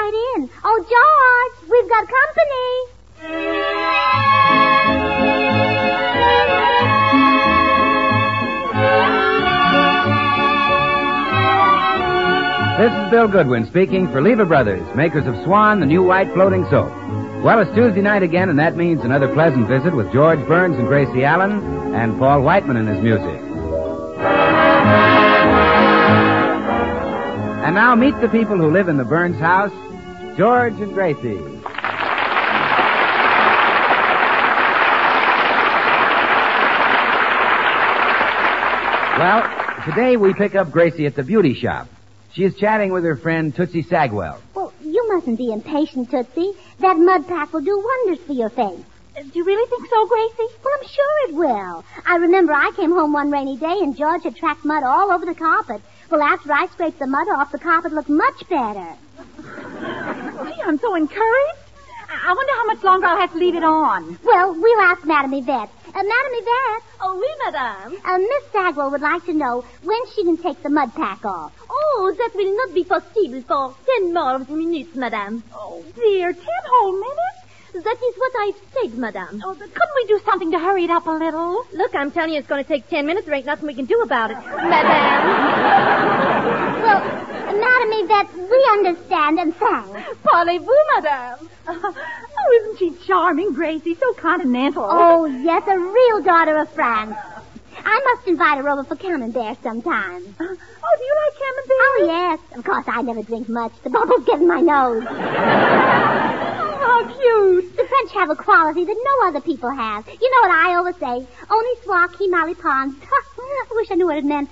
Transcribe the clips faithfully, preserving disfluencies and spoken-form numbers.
right in. Oh, George, we've got company. This is Bill Goodwin speaking for Lever Brothers, makers of Swan, the new white floating soap. Well, it's Tuesday night again, and that means another pleasant visit with George Burns and Gracie Allen and Paul Whiteman and his music. And now meet the people who live in the Burns house, George and Gracie. Well, today we pick up Gracie at the beauty shop. She is chatting with her friend Tootsie Sagwell. Well, you mustn't be impatient, Tootsie. That mud pack will do wonders for your face. Uh, do you really think so, Gracie? Well, I'm sure it will. I remember I came home one rainy day and George had tracked mud all over the carpet. Well, after I scraped the mud off, the carpet looked much better. Gee, I'm so encouraged. I wonder how much longer I'll have to leave it on. Well, we'll ask Madame Yvette. Uh, Madame Yvette? Oh, oui, madame. Uh, Miss Sagwell would like to know when she can take the mud pack off. Oh, that will not be possible for ten more minutes, madame. Oh, dear, ten whole minutes? That is what I've said, madame. Oh, but couldn't we do something to hurry it up a little? Look, I'm telling you it's going to take ten minutes. There ain't nothing we can do about it, madame. Well, Madame Yvette, we understand and thanks. Parlez-vous, madame? Uh, oh, isn't she charming, Gracie? So continental. Oh, yes, a real daughter of France. I must invite her over for camembert sometime. Uh, oh, do you like camembert? Oh, yes. Of course, I never drink much. The bubbles get in my nose. Oh, how cute. The French have a quality that no other people have. You know what I always say? Only soir qui malipons. I wish I knew what it meant.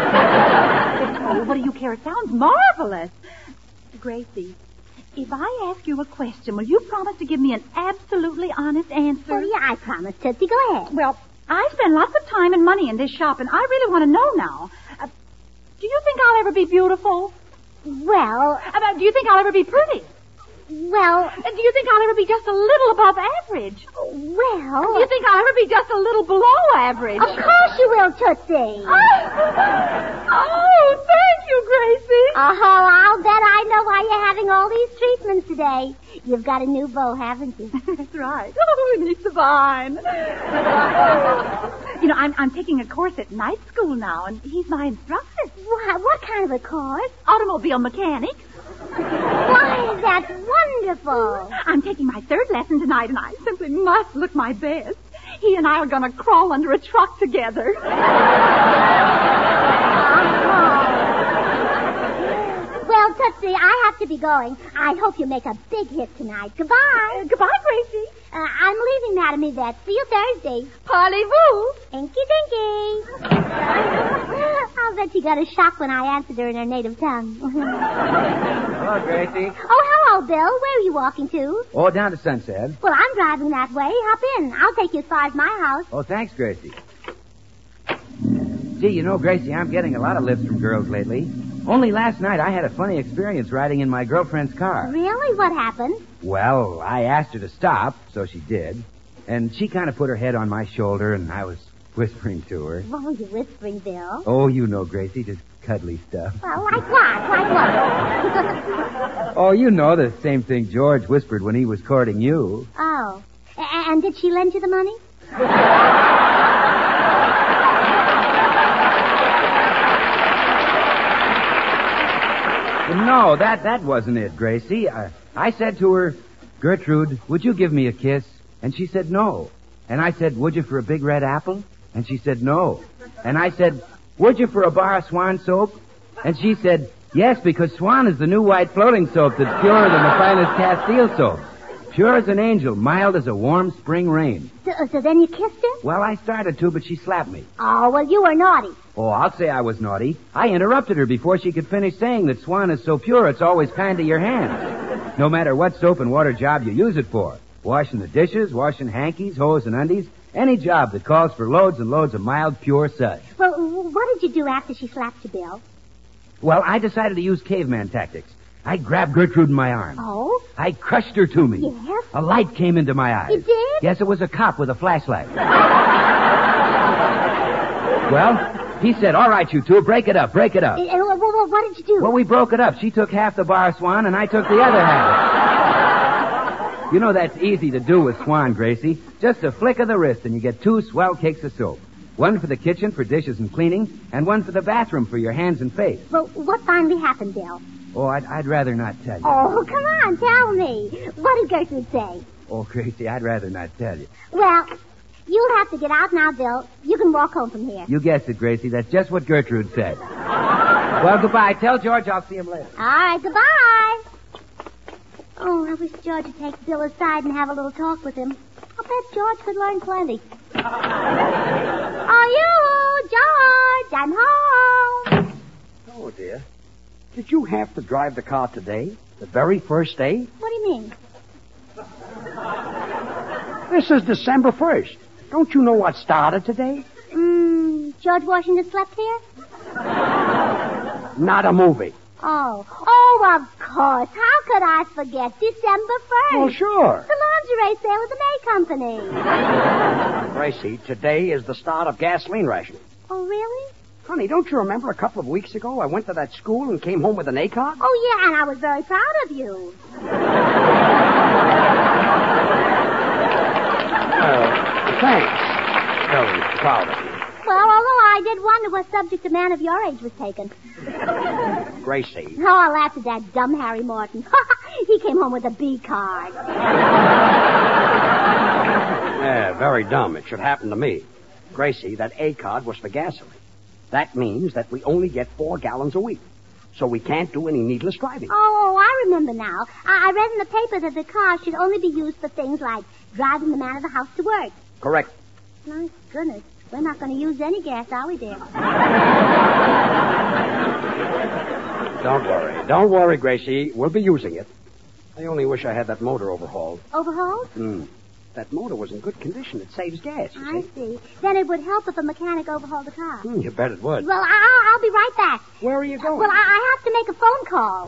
Oh, what do you care? It sounds marvelous. Gracie, if I ask you a question, will you promise to give me an absolutely honest answer? Oh, yeah, I promise, Tootsie. Go ahead. Well, I spend lots of time and money in this shop, and I really want to know now. Uh, do you think I'll ever be beautiful? Well... Uh, do you think I'll ever be pretty? Well... Uh, do you think I'll ever be just a little above average? Well... Do you think I'll ever be just a little below average? Of course you will, Tootsie. Oh, oh thank you, Gracie. Oh, I'll bet I know why you're having all these treatments today. You've got a new beau, haven't you? That's right. Oh, and he's divine. You know, I'm I'm taking a course at night school now, and he's my instructor. What, what kind of a course? Automobile mechanics. Why, that's wonderful. I'm taking my third lesson tonight, and I simply must look my best. He and I are going to crawl under a truck together. Well, Tootsie, I have to be going. I hope you make a big hit tonight. Goodbye. Uh, goodbye, Gracie. Uh, I'm leaving, Madame Yvette. See you Thursday. Parlez-vous. Inky dinky. I'll bet she got a shock when I answered her in her native tongue. Hello, Gracie. Oh, hello, Bill. Where are you walking to? Oh, down to Sunset. Well, I'm driving that way. Hop in. I'll take you as far as my house. Oh, thanks, Gracie. Gee, you know, Gracie, I'm getting a lot of lifts from girls lately. Only last night I had a funny experience riding in my girlfriend's car. Really? What happened? Well, I asked her to stop, so she did. And she kind of put her head on my shoulder, and I was whispering to her. What were you whispering, Bill? Oh, you know, Gracie, just cuddly stuff. Well, like what? Like what? Oh, you know, the same thing George whispered when he was courting you. Oh. A- and did she lend you the money? No, that, that wasn't it, Gracie. I, I said to her, Gertrude, would you give me a kiss? And she said no. And I said, would you for a big red apple? And she said no. And I said, would you for a bar of Swan soap? And she said, yes, because Swan is the new white floating soap that's purer than the finest Castile soap. Pure as an angel, mild as a warm spring rain. So, so then you kissed her? Well, I started to, but she slapped me. Oh, well, you were naughty. Oh, I'll say I was naughty. I interrupted her before she could finish saying that Swan is so pure it's always kind to your hands. No matter what soap and water job you use it for. Washing the dishes, washing hankies, hose and undies. Any job that calls for loads and loads of mild, pure suds. Well, what did you do after she slapped you, Bill? Well, I decided to use caveman tactics. I grabbed Gertrude in my arms. Oh? I crushed her to me. Yes? A light came into my eyes. You did? Yes, it was a cop with a flashlight. Well, He said, all right, you two, break it up, break it up. Uh, uh, what, what did you do? Well, we broke it up. She took half the bar, Swan, and I took the other half. You know that's easy to do with Swan, Gracie. Just a flick of the wrist, and you get two swell cakes of soap. One for the kitchen for dishes and cleaning, and one for the bathroom for your hands and face. Well, what finally happened, Bill? Oh, I'd, I'd rather not tell you. Oh, come on, tell me. What did Gertrude say? Oh, Gracie, I'd rather not tell you. Well, you'll have to get out now, Bill. You can walk home from here. You guessed it, Gracie. That's just what Gertrude said. Well, goodbye. Tell George I'll see him later. All right, goodbye. Oh, I wish George would take Bill aside and have a little talk with him. I bet George could learn plenty. Oh, you, George, I'm home. Oh, dear. Did you have to drive the car today? The very first day? What do you mean? This is December first. Don't you know what started today? Mm, George Washington slept here? Not a movie. Oh. Oh, of course. How could I forget? December first. Well, sure. The lingerie sale at the May Company. Gracie, today is the start of gasoline rationing. Oh, really? Honey, don't you remember a couple of weeks ago I went to that school and came home with an A card? Oh, yeah, and I was very proud of you. Uh, thanks. Very proud of you. Well, although I did wonder what subject a man of your age was taking. Gracie. Oh, I laughed at that dumb Harry Morton. He came home with a B card. Yeah, very dumb. It should happen to me. Gracie, that A card was for gasoline. That means that we only get four gallons a week. So we can't do any needless driving. Oh, I remember now. I, I read in the paper that the car should only be used for things like driving the man of the house to work. Correct. My goodness. We're not going to use any gas, are we, dear? Don't worry. Don't worry, Gracie. We'll be using it. I only wish I had that motor overhauled. Overhauled? Hmm. That motor was in good condition. It saves gas, you I see. see. Then it would help if a mechanic overhauled the car. Hmm, you bet it would. Well, I, I'll be right back. Where are you going? Well, I, I have to make a phone call.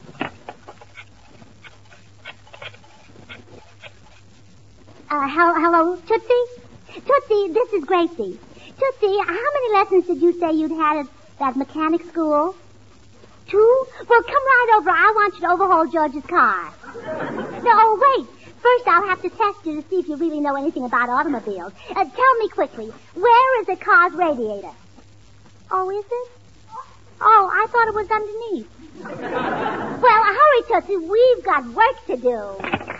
Uh, hel- hello, Tootsie? Tootsie, this is Gracie. Tootsie, how many lessons did you say you'd had at that mechanic school? Two? Well, come right over. I want you to overhaul George's car. No, oh, wait. First, I'll have to test you to see if you really know anything about automobiles. Uh, tell me quickly, where is a car's radiator? Oh, is it? Oh, I thought it was underneath. Well, hurry, Tootsie. We've got work to do.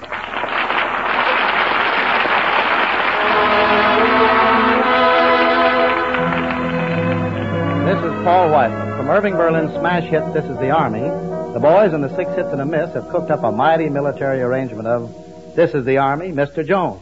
This is Paul Whiteman. From Irving Berlin's smash hit, This Is the Army, the boys in the Six Hits and a Miss have cooked up a mighty military arrangement of This Is the Army, Mister Jones.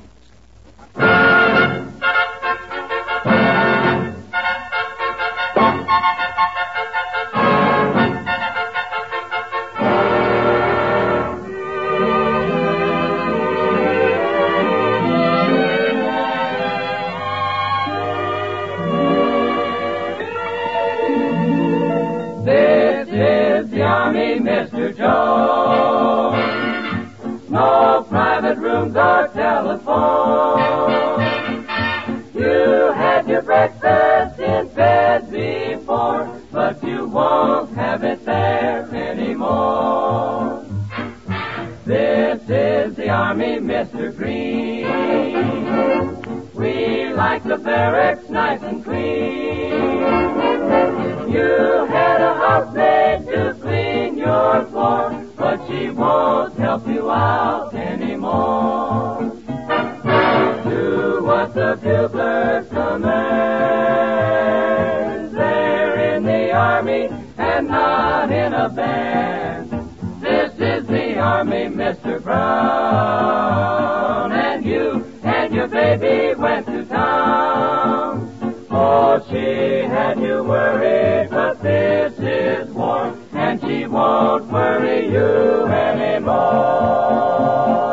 Mister Jones. No private rooms or telephone. You had your breakfast in bed before, but you won't have it there anymore. This is the Army, Mister Green. We like the barracks nice and clean. You had a housemaid to clean your floor, but she won't help you out anymore. Do what the bugler commands. They're in the Army and not in a band. This is the Army, Mister Brown. And you and your baby went to town. Oh, she had you worried, but this is war, and she won't worry you anymore.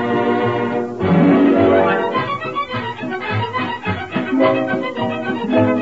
Thank you.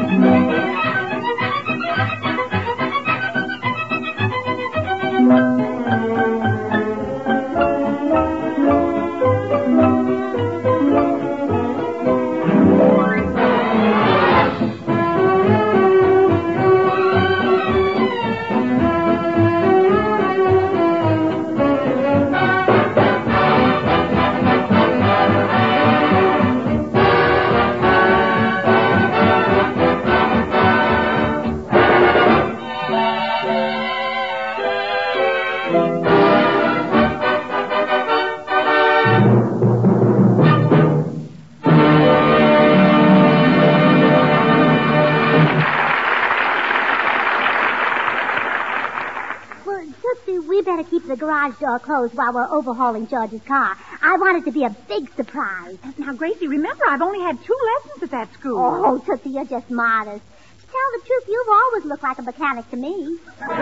better keep the garage door closed while we're overhauling George's car. I want it to be a big surprise. Now, Gracie, remember, I've only had two lessons at that school. Oh, Tootsie, you're just modest. To tell the truth, you've always looked like a mechanic to me.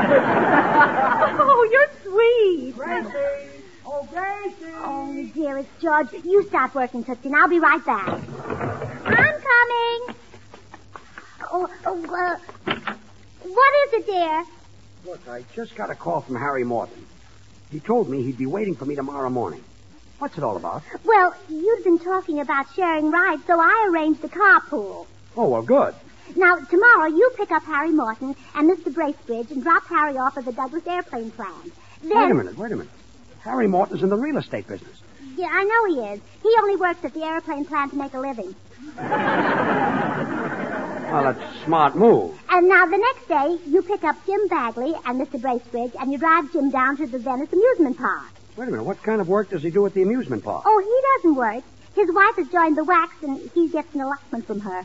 Oh, you're sweet. Gracie! Oh, Gracie! Oh, dearest George, you start working, Tootsie, and I'll be right back. I'm coming. Oh, oh uh, what is it, dear? Look, I just got a call from Harry Morton. He told me he'd be waiting for me tomorrow morning. What's it all about? Well, you've been talking about sharing rides, so I arranged a carpool. Oh, well, good. Now, tomorrow you pick up Harry Morton and Mister Bracebridge and drop Harry off at the Douglas airplane plant. Then... Wait a minute, wait a minute. Harry Morton's in the real estate business. Yeah, I know he is. He only works at the airplane plant to make a living. Well, that's a smart move. And now the next day, you pick up Jim Bagley and Mister Bracebridge, and you drive Jim down to the Venice amusement park. Wait a minute, what kind of work does he do at the amusement park? Oh, he doesn't work. His wife has joined the wax, and he gets an allotment from her.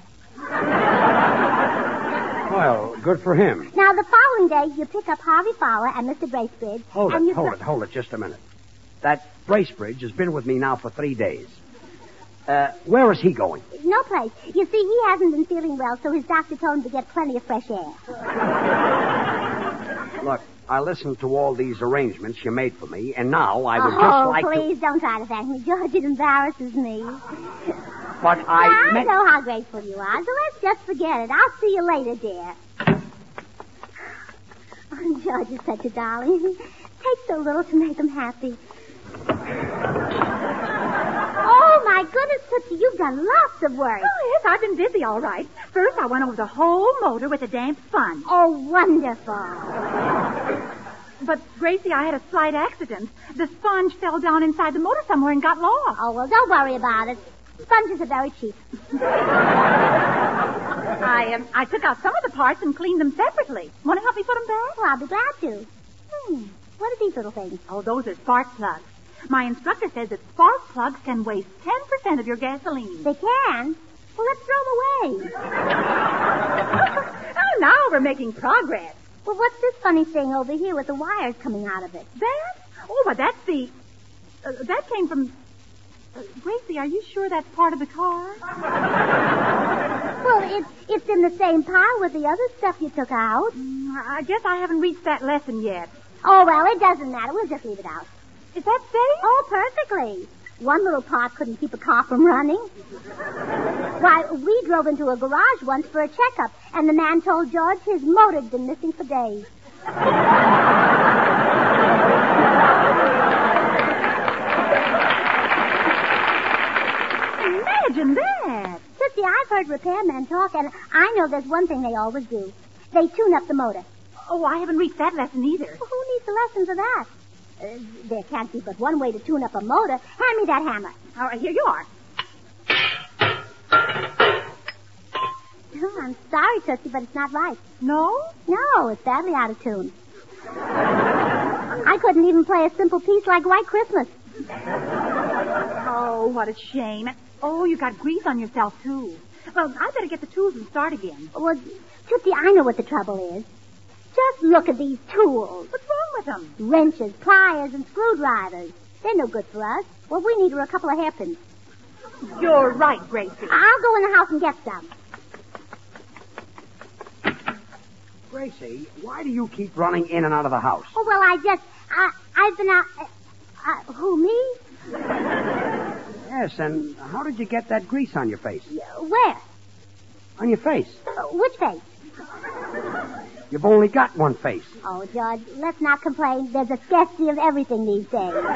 Well, good for him. Now, the following day, you pick up Harvey Fowler and Mister Bracebridge. Hold and it, you hold dri- it, hold it just a minute. That Bracebridge has been with me now for three days. Uh, where is he going? No place. You see, he hasn't been feeling well, so his doctor told him to get plenty of fresh air. Look, I listened to all these arrangements you made for me, and now I would oh, just like please to... don't try to thank me, George. It embarrasses me. But I Now, meant... I know how grateful you are, so let's just forget it. I'll see you later, dear. Oh, George is such a darling. It takes so little to make him happy. Oh, my goodness, Tootsie, you've done lots of work. Oh, yes, I've been busy, all right. First, I went over the whole motor with a damp sponge. Oh, wonderful. But, Gracie, I had a slight accident. The sponge fell down inside the motor somewhere and got lost. Oh, well, don't worry about it. Sponges are very cheap. I um, I took out some of the parts and cleaned them separately. Want to help me put them back? Well, I'll be glad to. Hmm. What are these little things? Oh, those are spark plugs. My instructor says that spark plugs can waste ten percent of your gasoline. They can? Well, let's throw them away. Oh, now we're making progress. Well, what's this funny thing over here with the wires coming out of it? That? Oh, but that's the... Uh, that came from... Uh, Gracie, are you sure that's part of the car? Well, it's, it's in the same pile with the other stuff you took out. Mm, I guess I haven't reached that lesson yet. Oh, well, it doesn't matter. We'll just leave it out. Is that safe? Oh, perfectly. One little part couldn't keep a car from running. Why, we drove into a garage once for a checkup, and the man told George his motor'd been missing for days. Imagine that. Tootsie, I've heard repairmen talk, and I know there's one thing they always do. They tune up the motor. Oh, I haven't reached that lesson either. Well, who needs the lessons of that? Uh, there can't be but one way to tune up a motor. Hand me that hammer. All right, here you are. Oh, I'm sorry, Tootsie, but it's not right. No? No, it's badly out of tune. I couldn't even play a simple piece like White Christmas. Oh, what a shame. Oh, you got grease on yourself, too. Well, I better get the tools and start again. Well, Tootsie, I know what the trouble is. Just look at these tools. What's wrong with them? Wrenches, pliers, and screwdrivers. They're no good for us. What we need are a couple of hairpins. You're right, Gracie. I'll go in the house and get some. Gracie, why do you keep running in and out of the house? Oh, well, I just... I, I've been out... Uh, uh, who, me? Yes, and how did you get that grease on your face? Uh, where? On your face. Uh, which face? You've only got one face. Oh, George, let's not complain. There's a scarcity of everything these days. Well,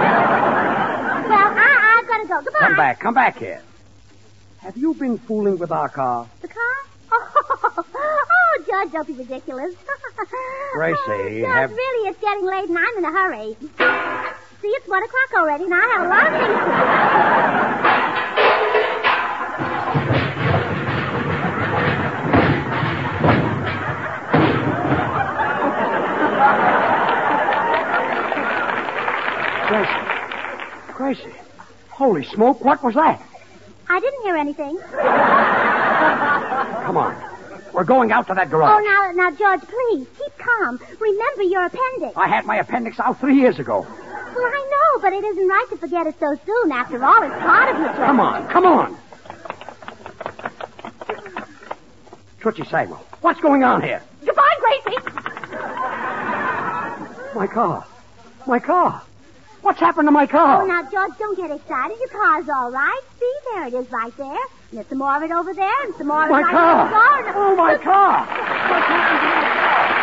I, I've got to go. Goodbye. Come back, come back here. Have you been fooling with our car? The car? Oh, oh George, don't be ridiculous. Gracie, oh, George, have... really, it's getting late and I'm in a hurry. See, it's one o'clock already, and I have a lot of things Gracie. Gracie. Holy smoke, what was that? I didn't hear anything. Come on. We're going out to that garage. Oh, now, now, George, please, keep calm. Remember your appendix. I had my appendix out three years ago. Well, I know, but it isn't right to forget it so soon. After all, it's part of your job. Come on, come on. Tootsie Sagwell, what's going on here? Goodbye, Gracie. My car. My car. What's happened to my car? Oh, now, George, don't get excited. Your car's all right. See, there it is right there. And there's some more of it over there, and some more of it My right car. there. Oh, my car. What's happened to my car?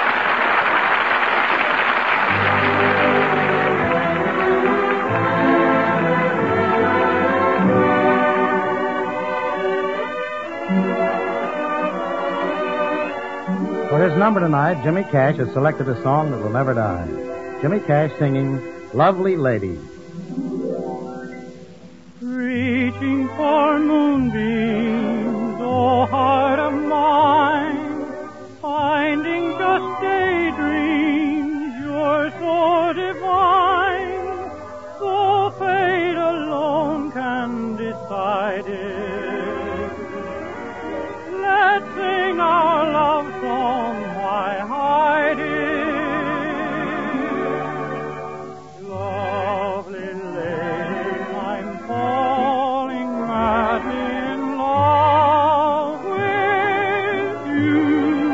For his number tonight, Jimmy Cash has selected a song that will never die. Jimmy Cash singing Lovely Lady. Reaching for moonbeams, oh heart of mine, finding just daydreams, you're so divine, so fate alone can decide it. Let's sing our love song, why hide it? Lovely lady, I'm falling madly in love with you.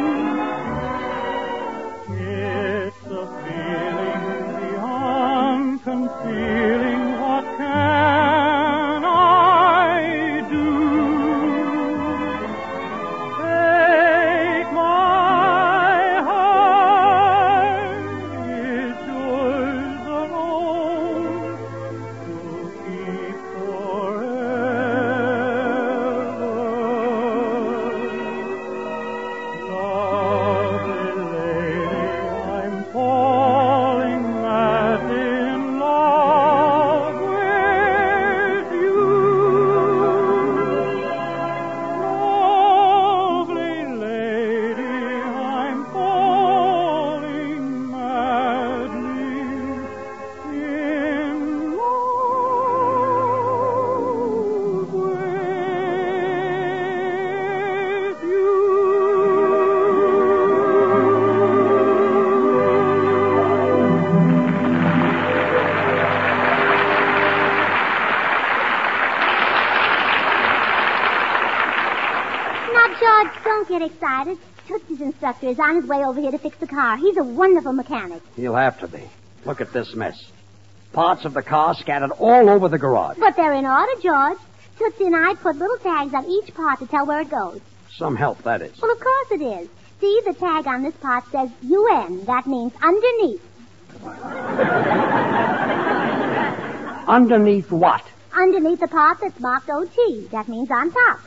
It's a feeling beyond concealing, what can I do? Take my heart, it's yours alone, to keep forever. Lovely lady, I'm falling madly in love with you. Lovely lady, I'm falling madly in love with you. Now, George, don't get excited. Tootsie's instructor is on his way over here to fix the car. He's a wonderful mechanic. He'll have to be. Look at this mess. Parts of the car scattered all over the garage. But they're in order, George. Tootsie and I put little tags on each part to tell where it goes. Some help, that is. Well, of course it is. See, the tag on this part says U N. That means underneath. Underneath what? Underneath the part that's marked O T. That means on top.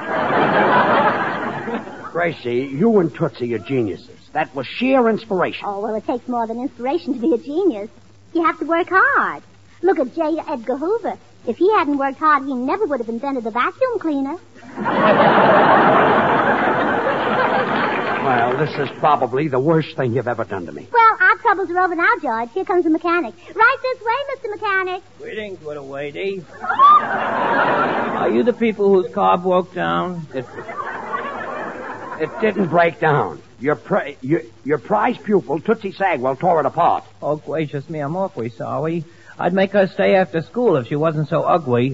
Gracie, you and Tootsie are geniuses. That was sheer inspiration. Oh, well, it takes more than inspiration to be a genius. You have to work hard. Look at J. Edgar Hoover. If he hadn't worked hard, he never would have invented the vacuum cleaner. Well, this is probably the worst thing you've ever done to me. Well, our troubles are over now, George. Here comes the mechanic. Right this way, Mister Mechanic. Greetings, little lady. Are you the people whose car broke down? It, it didn't break down. Your, pri- your, your prize pupil, Tootsie Sagwell, tore it apart. Oh, gracious me, I'm awfully sorry. I'd make her stay after school if she wasn't so ugly.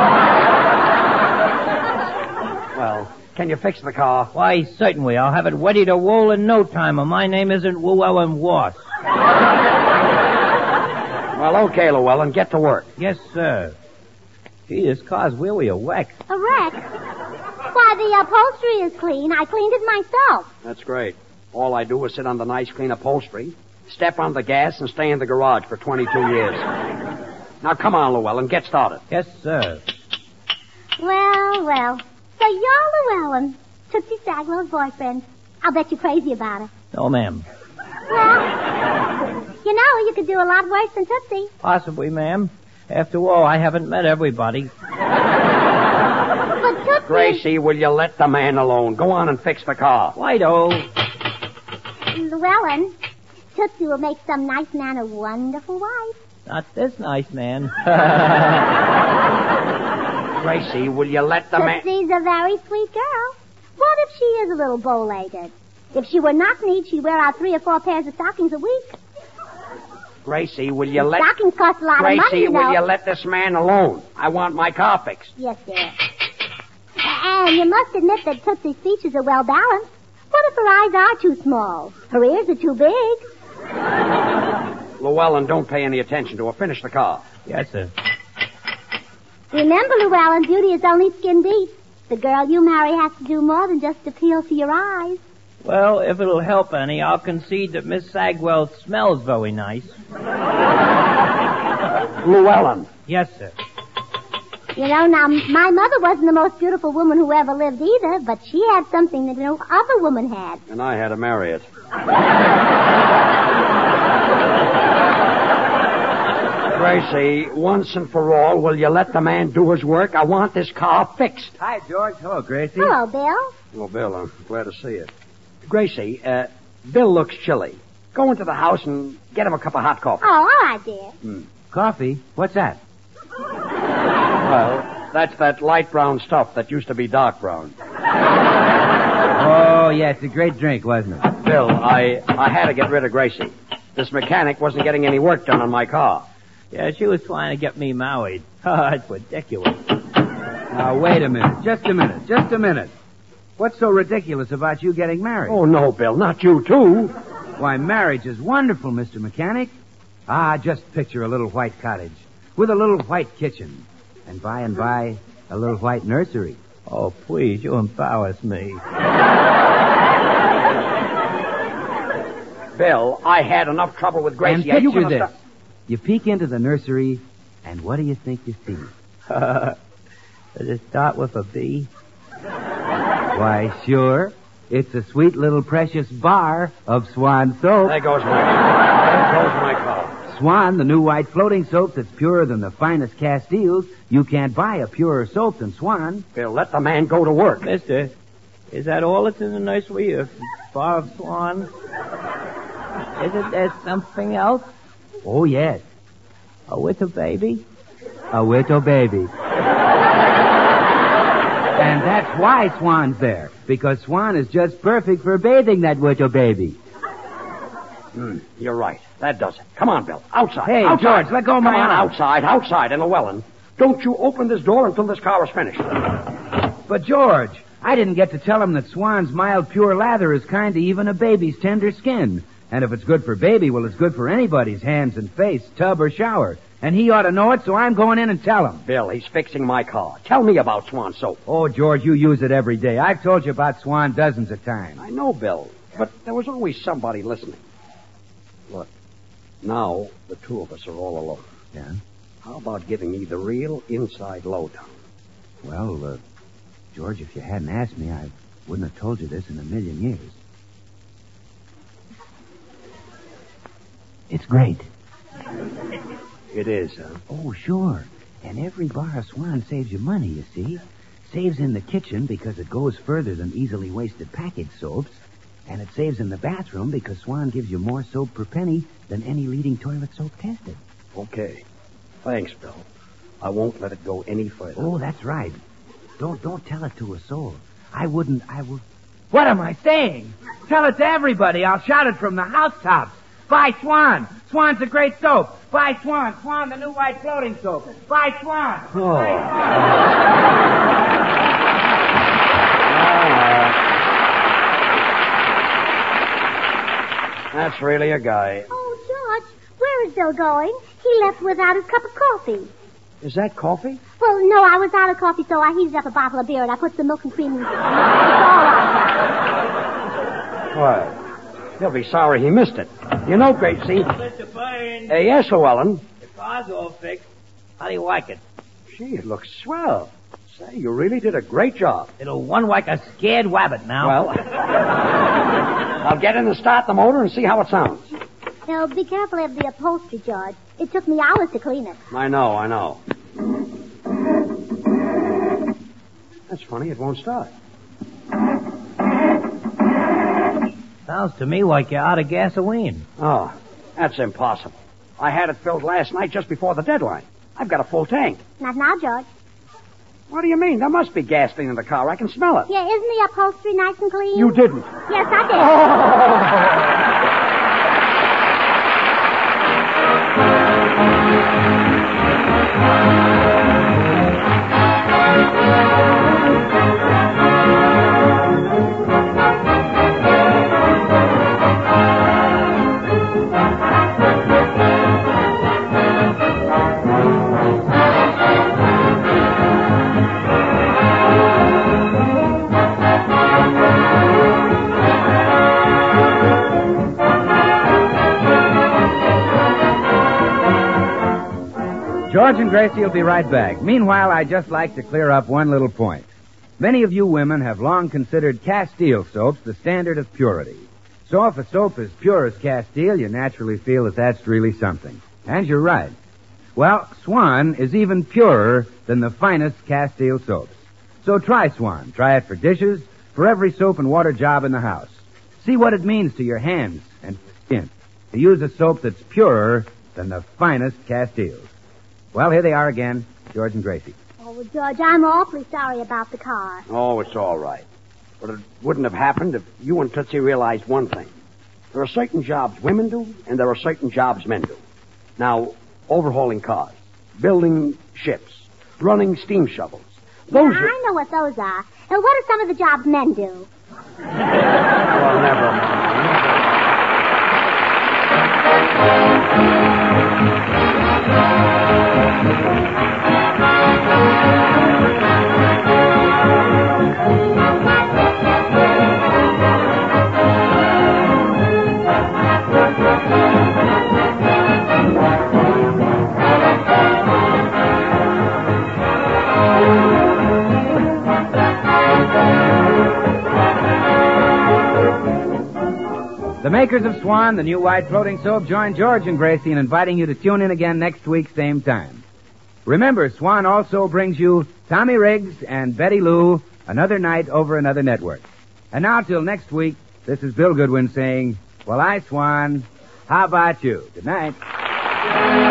Well, can you fix the car? Why, certainly. I'll have it ready to roll in no time, and my name isn't Llewellyn Ross. Well, okay, Llewellyn, get to work. Yes, sir. Gee, this car's really a wreck. A wreck? Why, the upholstery is clean. I cleaned it myself. That's great. All I do is sit on the nice, clean upholstery, step on the gas, and stay in the garage for twenty-two years. Now, come on, Llewellyn, get started. Yes, sir. Well, well. So you're Llewellyn, Tootsie Sagwell's boyfriend. I'll bet you're crazy about her. No, ma'am. Well, you know, you could do a lot worse than Tootsie. Possibly, ma'am. After all, I haven't met everybody. But Tootsie... Gracie, will you let the man alone? Go on and fix the car. Righto. Llewellyn, Tootsie will make some nice man a wonderful wife. Not this nice man. Gracie, will you let the man... Tootsie's a very sweet girl. Boy, what if she is a little bow-legged? If she were not neat, she'd wear out three or four pairs of stockings a week. Gracie, will you let... Stockings cost a lot Gracie, of money, you know. will you let this man alone? I want my car fixed. Yes, dear. And you must admit that Tootsie's features are well balanced. What if her eyes are too small? Her ears are too big? Llewellyn, don't pay any attention to her. Finish the car. Yes, sir. Remember, Llewellyn, beauty is only skin deep. The girl you marry has to do more than just appeal to your eyes. Well, if it'll help any, I'll concede that Miss Sagwell smells very nice. Llewellyn. Yes, sir. You know, now, my mother wasn't the most beautiful woman who ever lived either, but she had something that no other woman had. And I had to marry it. Gracie, once and for all, will you let the man do his work? I want this car fixed. Hi, George. Hello, Gracie. Hello, Bill. Well, Bill, I'm glad to see you. Gracie, uh, Bill looks chilly. Go into the house and get him a cup of hot coffee. Oh, all right, dear. Mm. Coffee? What's that? Well, that's that light brown stuff that used to be dark brown. Oh, yeah, it's a great drink, wasn't it? Bill, I, I had to get rid of Gracie. This mechanic wasn't getting any work done on my car. Yeah, she was trying to get me married. Oh, it's ridiculous. Now, wait a minute. Just a minute. Just a minute. What's so ridiculous about you getting married? Oh, no, Bill, not you, too. Why, marriage is wonderful, Mister Mechanic. Ah, just picture a little white cottage with a little white kitchen. And by and by, a little white nursery. Oh, please, you embarrass me. Bill, I had enough trouble with Gracie. And Are you picture gonna this. stop- You peek into the nursery, and what do you think you see? Does it start with a B? Why, sure. It's a sweet little precious bar of Swan soap. There goes my car. There goes my car. Swan, the new white floating soap that's purer than the finest Castiles. You can't buy a purer soap than Swan. Bill, let the man go to work. Mister, is that all that's in the nursery? A bar of Swan? Isn't there something else? Oh, yes. A little baby? A little baby. And that's why Swan's there. Because Swan is just perfect for bathing that little baby. Mm, you're right. That does it. Come on, Bill. Outside. Hey, outside. George, let go of my Come on, arm. outside, outside. And Llewellyn, don't you open this door until this car is finished. But, George, I didn't get to tell him that Swan's mild, pure lather is kind to even a baby's tender skin. And if it's good for baby, well, it's good for anybody's hands and face, tub or shower. And he ought to know it, so I'm going in and tell him. Bill, he's fixing my car. Tell me about Swan soap. Oh, George, you use it every day. I've told you about Swan dozens of times. I know, Bill, but there was always somebody listening. Look, now the two of us are all alone. Yeah? How about giving me the real inside lowdown? Well, uh, George, if you hadn't asked me, I wouldn't have told you this in a million years. It's great. It is, huh? Oh, sure. And every bar of Swan saves you money, you see. Saves in the kitchen because it goes further than easily wasted packaged soaps. And it saves in the bathroom because Swan gives you more soap per penny than any leading toilet soap tested. Okay. Thanks, Bill. I won't let it go any further. Oh, that's right. Don't don't tell it to a soul. I wouldn't, I would... What am I saying? Tell it to everybody. I'll shout it from the housetops. Buy Swan. Swan's a great soap. Buy Swan. Swan, the new white floating soap. Buy Swan. Oh. Buy Swan. That's really a guy. Oh, George, where is Bill going? He left without his cup of coffee. Is that coffee? Well, no, I was out of coffee, so I heated up a bottle of beer and I put some milk and cream in it. It's all right. Well, he'll be sorry he missed it. You know, Gracie. Mister Burns, Uh, yes, Llewellyn. the car's all fixed. How do you like it? Gee, it looks swell. Say, you really did a great job. It'll run like a scared rabbit now. Well, I'll get in and start the motor and see how it sounds. Now, be careful of the upholstery, George. It took me hours to clean it. I know, I know. That's funny, it won't start. Sounds to me like you're out of gasoline. Oh, that's impossible. I had it filled last night just before the deadline. I've got a full tank. Not now, George. What do you mean? There must be gasoline in the car. I can smell it. Yeah, isn't the upholstery nice and clean? You didn't. Yes, I did. George and Gracie will be right back. Meanwhile, I'd just like to clear up one little point. Many of you women have long considered Castile soaps the standard of purity. So if a soap is pure as Castile, you naturally feel that that's really something. And you're right. Well, Swan is even purer than the finest Castile soaps. So try Swan. Try it for dishes, for every soap and water job in the house. See what it means to your hands and skin to use a soap that's purer than the finest Castiles. Well, here they are again, George and Gracie. Oh, well, George, I'm awfully sorry about the car. Oh, it's all right. But it wouldn't have happened if you and Tootsie realized one thing. There are certain jobs women do, and there are certain jobs men do. Now, overhauling cars, building ships, running steam shovels. Those yeah, are... I know what those are. And what are some of the jobs men do? Well, never mind. The makers of Swan, the new white floating soap, join George and Gracie in inviting you to tune in again next week, same time. Remember, Swan also brings you Tommy Riggs and Betty Lou, Another Night Over Another Network. And now, till next week, this is Bill Goodwin saying, well, I, Swan, how about you? Good night.